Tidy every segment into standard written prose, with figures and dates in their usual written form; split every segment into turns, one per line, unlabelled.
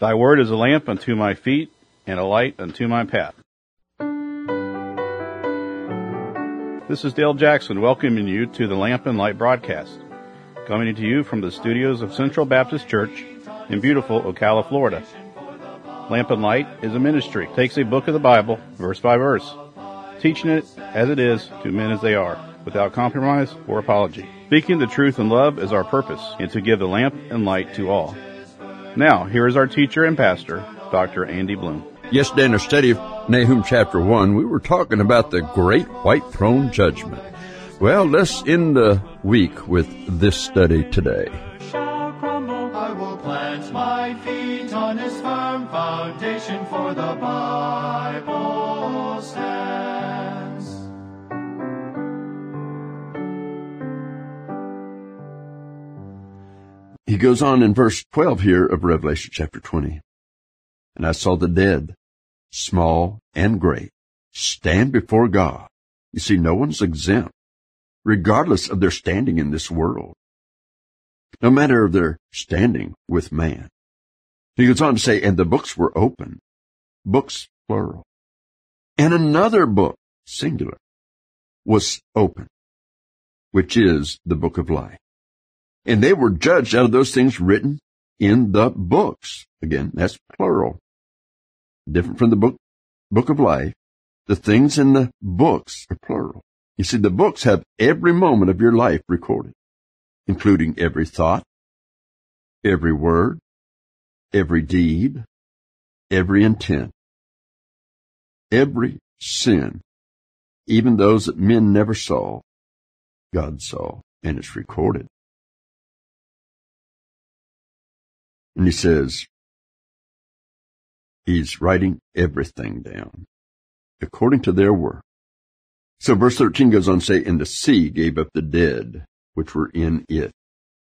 Thy word is a lamp unto my feet and a light unto my path. This is Dale Jackson welcoming you to the Lamp and Light broadcast, coming to you from the studios of Central Baptist Church in beautiful Ocala, Florida. Lamp and Light is a ministry. It takes a book of the Bible, verse by verse, teaching it as it is to men as they are, without compromise or apology. Speaking the truth in love is our purpose, and to give the lamp and light to all. Now, here is our teacher and pastor, Dr. Andy Bloom.
Yesterday in our study of Nahum chapter 1, we were talking about the great white throne judgment. Well, let's end the week with this study today.
I will plant my feet on his firm foundation, for the Bible stands.
He goes on in verse 12 here of Revelation chapter 20. And I saw the dead, small and great, stand before God. You see, no one's exempt, regardless of their standing in this world, no matter of their standing with man. He goes on to say, and the books were open, books plural, and another book, singular, was open, which is the book of life. And they were judged out of those things written in the books. Again, that's plural. Different from the book of life. The things in the books are plural. You see, the books have every moment of your life recorded, including every thought, every word, every deed, every intent, every sin, even those that men never saw, God saw, and it's recorded. And he says, he's writing everything down according to their work. So verse 13 goes on to say, and the sea gave up the dead which were in it.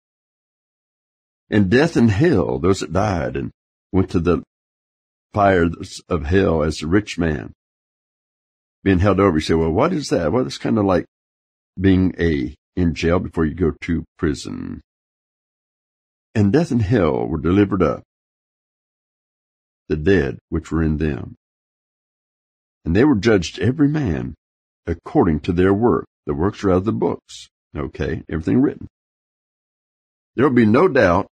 And death and hell, those that died and went to the fires of hell as a rich man, being held over. You say, well, what is that? Well, it's kind of like being in jail before you go to prison. And death and hell were delivered up, the dead which were in them. And they were judged every man according to their work. The works are out of the books. Okay, everything written. There will be no doubt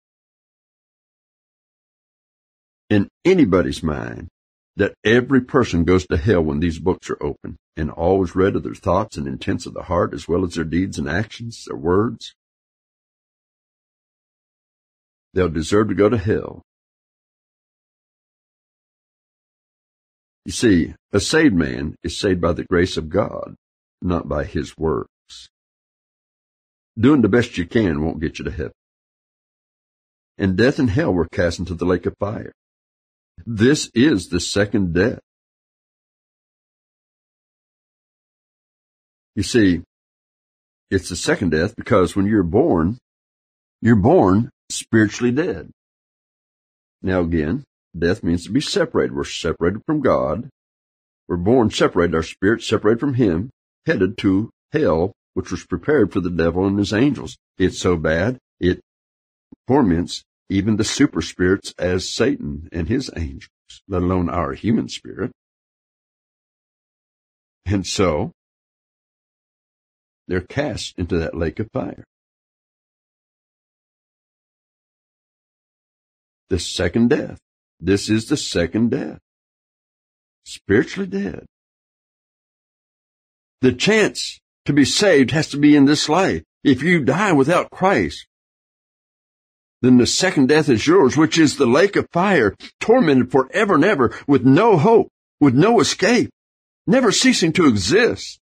in anybody's mind that every person goes to hell when these books are open, and all is read of their thoughts and intents of the heart, as well as their deeds and actions, their words. They'll deserve to go to hell. You see, a saved man is saved by the grace of God, not by his works. Doing the best you can won't get you to heaven. And death and hell were cast into the lake of fire. This is the second death. You see, it's the second death because when you're born spiritually dead. Now again, death means to be separated. We're separated from God. We're born separated, our spirit separated from Him, headed to hell, which was prepared for the devil and his angels. It's so bad, it torments even the super spirits as Satan and his angels, let alone our human spirit. And so, they're cast into that lake of fire. The second death. This is the second death. Spiritually dead. The chance to be saved has to be in this life. If you die without Christ, then the second death is yours, which is the lake of fire, tormented forever and ever, with no hope, with no escape, never ceasing to exist.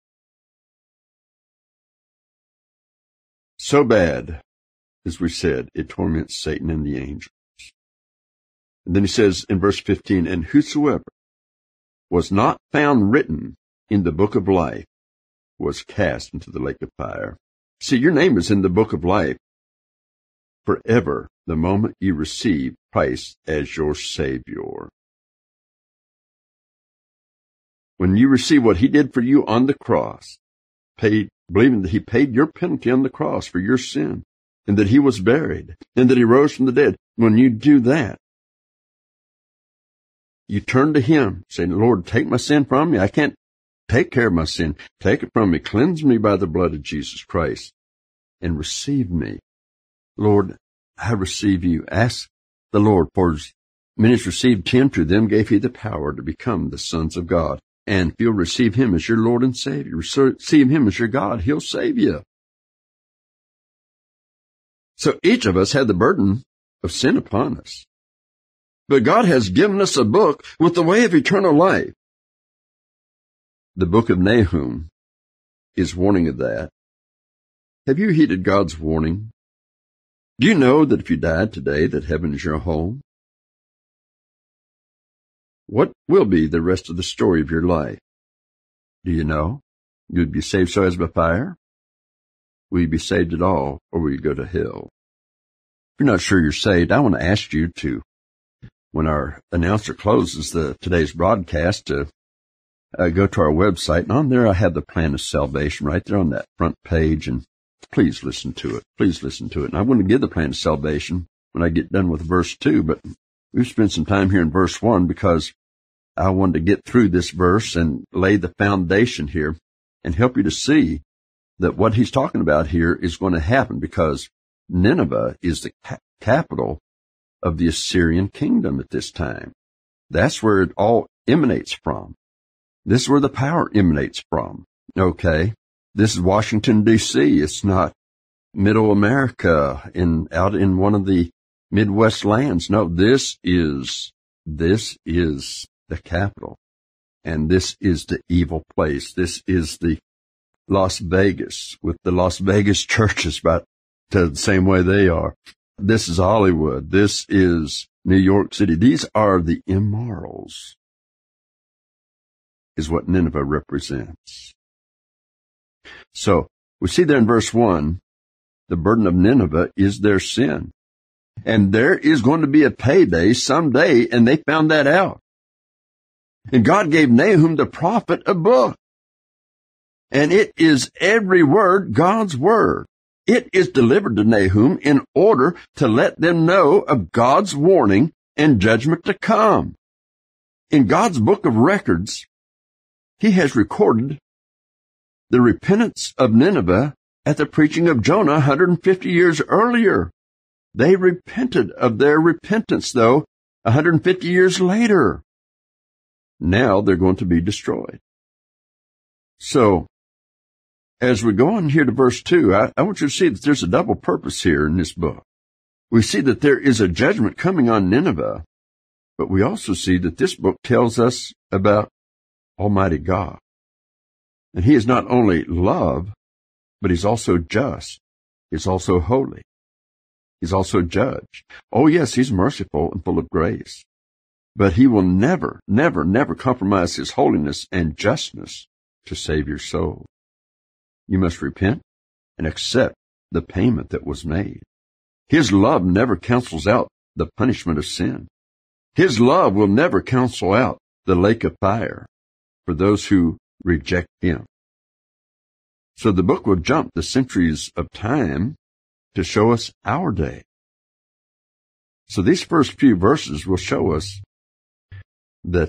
So bad, as we said, it torments Satan and the angels. And then he says in verse 15, and whosoever was not found written in the book of life was cast into the lake of fire. See, your name is in the book of life forever the moment you receive Christ as your Savior. When you receive what He did for you on the cross, believing that He paid your penalty on the cross for your sin, and that He was buried, and that He rose from the dead, when you do that, You turn to him, saying, Lord, take my sin from me. I can't take care of my sin. Take it from me. Cleanse me by the blood of Jesus Christ and receive me. Lord, I receive you. Ask the Lord, for as many as received him, to them gave he the power to become the sons of God. And if you'll receive him as your Lord and Savior, receive him as your God, he'll save you. So each of us had the burden of sin upon us. But God has given us a book with the way of eternal life. The book of Nahum is warning of that. Have you heeded God's warning? Do you know that if you died today, that heaven is your home? What will be the rest of the story of your life? Do you know? You'd be saved so as by fire? Will you be saved at all, or will you go to hell? If you're not sure you're saved, I want to ask you to, when our announcer closes today's broadcast, to go to our website, and on there I have the plan of salvation right there on that front page, and please listen to it. Please listen to it. And I'm going to give the plan of salvation when I get done with verse 2, but we've spent some time here in verse 1 because I wanted to get through this verse and lay the foundation here and help you to see that what he's talking about here is going to happen, because Nineveh is the capital of the Assyrian kingdom at this time. That's where it all emanates from. This is where the power emanates from. Okay? This is Washington, D.C. It's not Middle America out in one of the Midwest lands. No, this is the capital. And this is the evil place. This is the Las Vegas, with the Las Vegas churches about the same way they are. This is Hollywood. This is New York City. These are the immorals, is what Nineveh represents. So, we see there in verse 1, the burden of Nineveh is their sin. And there is going to be a payday someday, and they found that out. And God gave Nahum the prophet a book. And it is every word God's word. It is delivered to Nahum in order to let them know of God's warning and judgment to come. In God's book of records, he has recorded the repentance of Nineveh at the preaching of Jonah 150 years earlier. They repented of their repentance, though, 150 years later. Now they're going to be destroyed. So, as we go on here to verse 2, I want you to see that there's a double purpose here in this book. We see that there is a judgment coming on Nineveh, but we also see that this book tells us about Almighty God. And he is not only love, but he's also just. He's also holy. He's also judge. Oh yes, he's merciful and full of grace. But he will never, never, never compromise his holiness and justness to save your soul. You must repent and accept the payment that was made. His love never cancels out the punishment of sin. His love will never cancel out the lake of fire for those who reject him. So the book will jump the centuries of time to show us our day. So these first few verses will show us that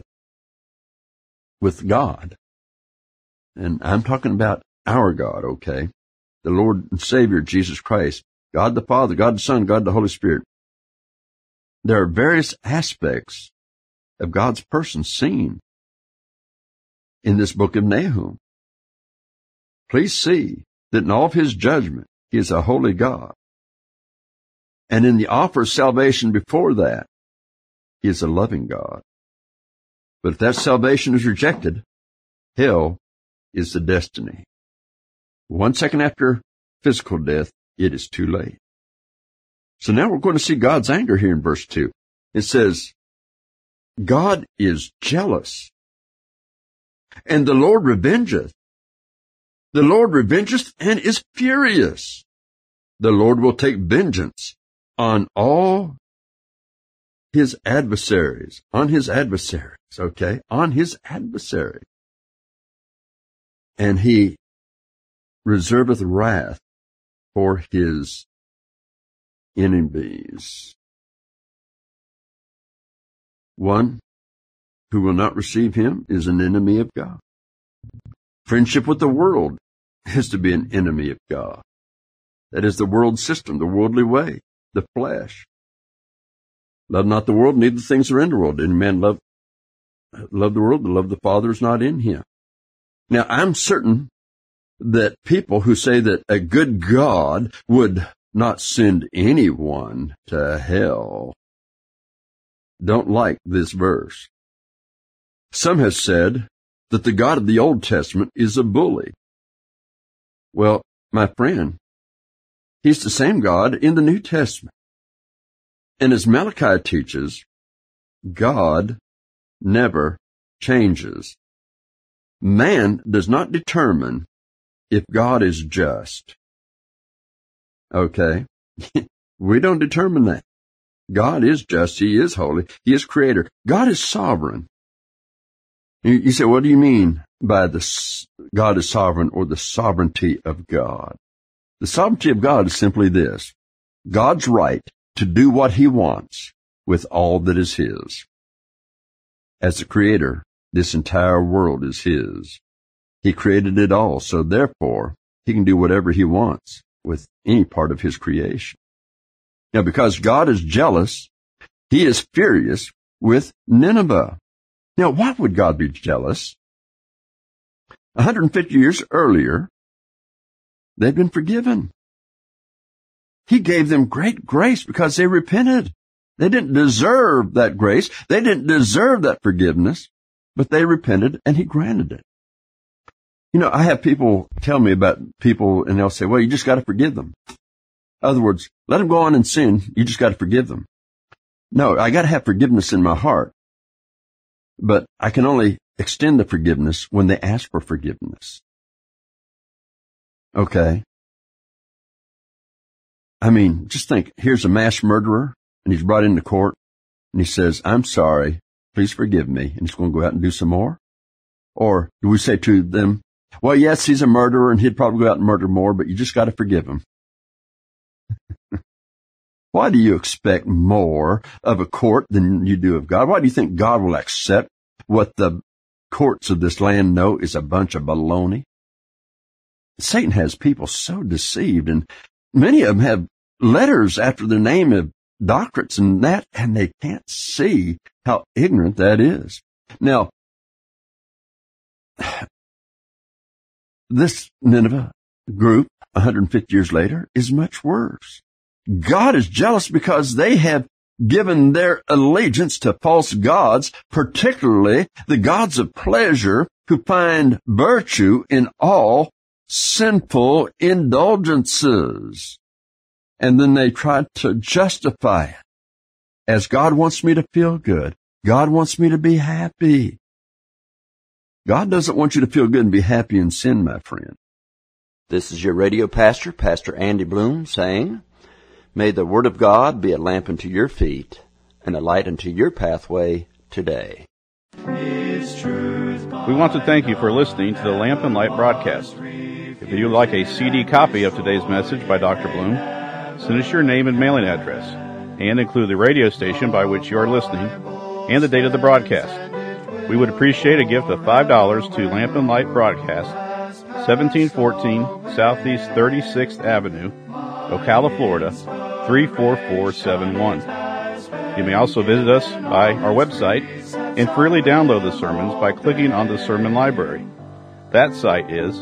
with God, and I'm talking about our God, okay, the Lord and Savior Jesus Christ, God the Father, God the Son, God the Holy Spirit, there are various aspects of God's person seen in this book of Nahum. Please see that in all of his judgment, he is a holy God. And in the offer of salvation before that, he is a loving God. But if that salvation is rejected, hell is the destiny. 1 second after physical death, it is too late. So now we're going to see God's anger here in verse 2. It says, God is jealous, and the Lord revengeth. The Lord revengeth and is furious. The Lord will take vengeance on all his adversaries, okay? On his adversaries. And he reserveth wrath for his enemies. One who will not receive him is an enemy of God. Friendship with the world is to be an enemy of God. That is the world system, the worldly way, the flesh. Love not the world, neither the things that are in the world. Any man love the world, the love of the Father is not in him. Now, I'm certain that people who say that a good God would not send anyone to hell don't like this verse. Some have said that the God of the Old Testament is a bully. Well, my friend, he's the same God in the New Testament. And as Malachi teaches, God never changes. Man does not determine if God is just. Okay? We don't determine that. God is just. He is holy. He is creator. God is sovereign. You say, what do you mean by God is sovereign or the sovereignty of God? The sovereignty of God is simply this: God's right to do what he wants with all that is his. As the creator, this entire world is his. He created it all, so therefore, he can do whatever he wants with any part of his creation. Now, because God is jealous, he is furious with Nineveh. Now, why would God be jealous? 150 years earlier, they'd been forgiven. He gave them great grace because they repented. They didn't deserve that grace. They didn't deserve that forgiveness, but they repented and he granted it. You know, I have people tell me about people and they'll say, well, you just got to forgive them. In other words, let them go on and sin. You just got to forgive them. No, I got to have forgiveness in my heart. But I can only extend the forgiveness when they ask for forgiveness. Okay. I mean, just think, here's a mass murderer, and he's brought into court, and he says, I'm sorry, please forgive me, and he's going to go out and do some more? Or do we say to them, well, yes, he's a murderer, and he'd probably go out and murder more, but you just got to forgive him? Why do you expect more of a court than you do of God? Why do you think God will accept what the courts of this land know is a bunch of baloney? Satan has people so deceived, and many of them have letters after their name of doctorates and that, and they can't see how ignorant that is. Now, this Nineveh group, 150 years later, is much worse. God is jealous because they have given their allegiance to false gods, particularly the gods of pleasure, who find virtue in all sinful indulgences. And then they try to justify it as God wants me to feel good. God wants me to be happy. God doesn't want you to feel good and be happy in sin, my friend.
This is your radio pastor, Pastor Andy Bloom, saying, may the Word of God be a lamp unto your feet and a light unto your pathway today.
We want to thank you for listening to the Lamp and Light broadcast. If you'd like a CD copy of today's message by Dr. Bloom, send us your name and mailing address, and include the radio station by which you are listening and the date of the broadcast. We would appreciate a gift of $5 to Lamp and Light Broadcast, 1714 Southeast 36th Avenue, Ocala, Florida, 34471. You may also visit us by our website and freely download the sermons by clicking on the sermon library. That site is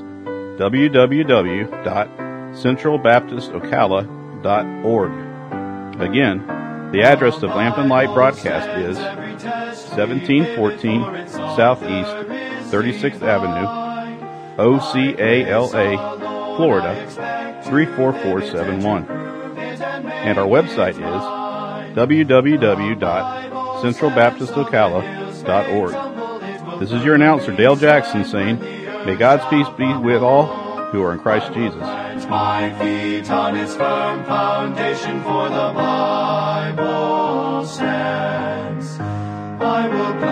www.centralbaptistocala.org. Again, the address of Lamp and Light Broadcast is 1714 Southeast 36th Avenue, Ocala, Florida, 34471. And our website is www.centralbaptistocala.org. This is your announcer, Dale Jackson, saying, may God's peace be with all who are in Christ Jesus.
My feet on his firm foundation, for the Bible stands. I will